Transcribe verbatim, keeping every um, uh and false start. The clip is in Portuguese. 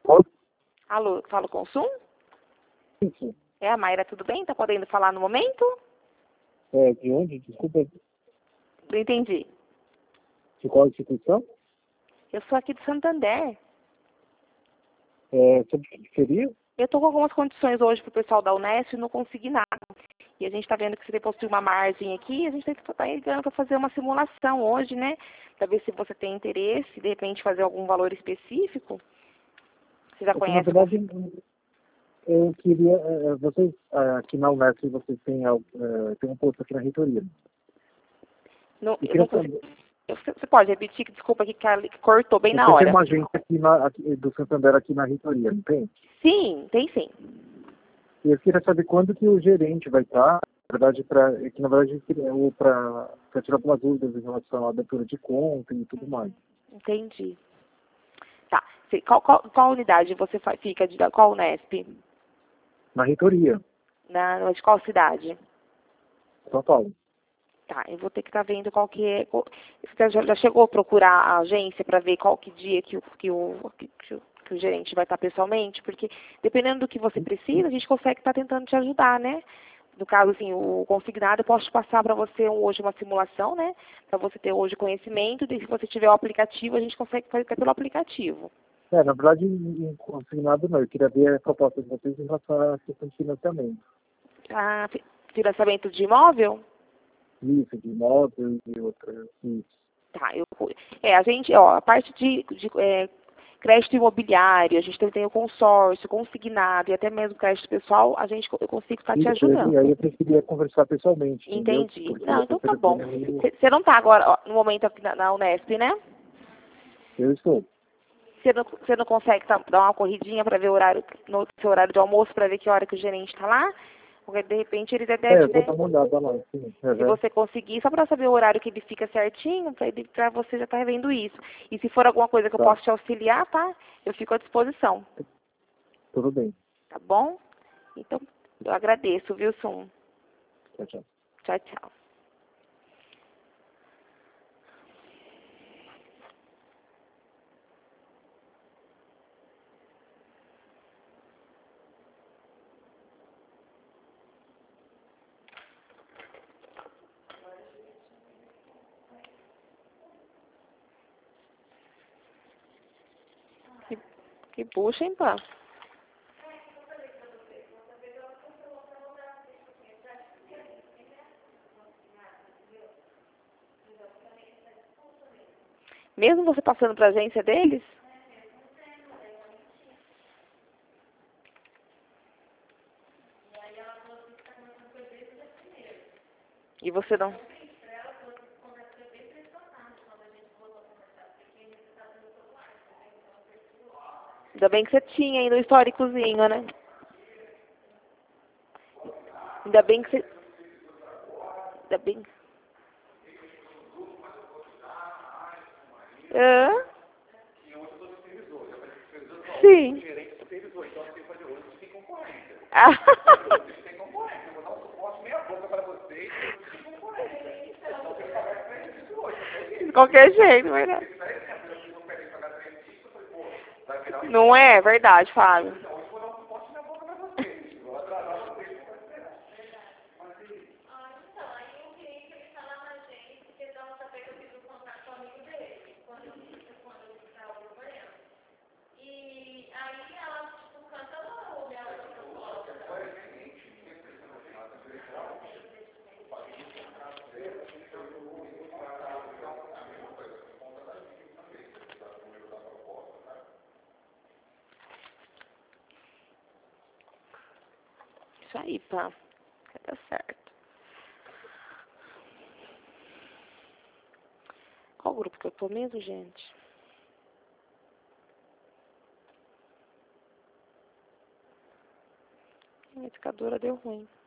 Alô, falo com o Sum? Sim, sim. É a Mayra, tudo bem? Tá podendo falar no momento? É, de onde? Desculpa, Não entendi. de qual instituição? Eu sou aqui de Santander. É, sobre o que seria? Eu tô com algumas condições hoje pro pessoal da Unesp e não consegui nada. E a gente tá vendo que você depositou uma margem aqui, a gente tem que estar ligando para fazer uma simulação hoje, né? Para ver se você tem interesse, de repente fazer algum valor específico. Você já Porque, na conhece o verdade, conf... eu queria... é, vocês, é, aqui na Unesp, vocês têm, é, tem um posto aqui na reitoria. não, Eu eu queria não consigo... saber... eu- Você pode repetir, que desculpa que ca- que cortou bem na Você tem hora. uma agência aqui, na, aqui do Santander aqui na reitoria, não tem? Sim, tem sim. E eu queria saber quando que o gerente vai estar, na verdade, para que na verdade para tirar algumas dúvidas em relação à abertura de conta e tudo mais. Entendi. Tá. Você- Qual, qual, qual unidade você fa- fica de da- qual Unesp? Na reitoria, Na, de qual cidade? São Paulo. Tá, eu vou ter que estar vendo qual que é. qual- Você já, já chegou a procurar a agência para ver qual que dia que o, que, o, que, que o, que o gerente vai estar pessoalmente? Porque dependendo do que você precisa, a gente consegue estar tentando te ajudar, né? No caso, assim, o consignado, eu posso te passar para você hoje uma simulação, né? Para você ter hoje conhecimento. E se você tiver o aplicativo, a gente consegue fazer até pelo aplicativo. É, na verdade, em consignado não. Eu queria ver a proposta de vocês em relação à questão de financiamento. Ah, fi- financiamento de imóvel? Isso, de imóveis e outras. Isso. Tá, eu, é, a gente, ó, a parte de, de é, crédito imobiliário, a gente tem, tem o consórcio, consignado e até mesmo crédito pessoal, a gente, eu consigo estar te Isso, e ajudando. aí eu preferia conversar pessoalmente, entendeu? Entendi. Porque Não, essa então tá bom. telefone Você não tá agora, ó, no momento aqui na, na Unesp, né? eu estou. Você não, você não consegue tá- dar uma corridinha para ver o horário, no seu horário de almoço, para ver que hora que o gerente está lá? Porque de repente ele deve, É, eu vou né? dar uma olhada lá, sim. Se Uhum. você conseguir, só para saber o horário que ele fica certinho, para você já estar vendo isso. E se for alguma coisa que eu Tá, possa te auxiliar, tá? Eu fico à disposição, tudo bem. tá bom? Então, eu agradeço, viu, Sum? Tchau, tchau. Tchau, tchau. Que, que bucha, hein, pá? Mesmo você passando para a agência deles? E você não... Ainda bem que você tinha aí no históricozinho, né? Ainda bem que você... Ainda bem... Hã? Sim. Ah. De qualquer jeito, verdade. Não é verdade, Fábio. Isso aí, pá. Vai dar certo. Qual grupo que eu tô mesmo, gente? A indicadora deu ruim.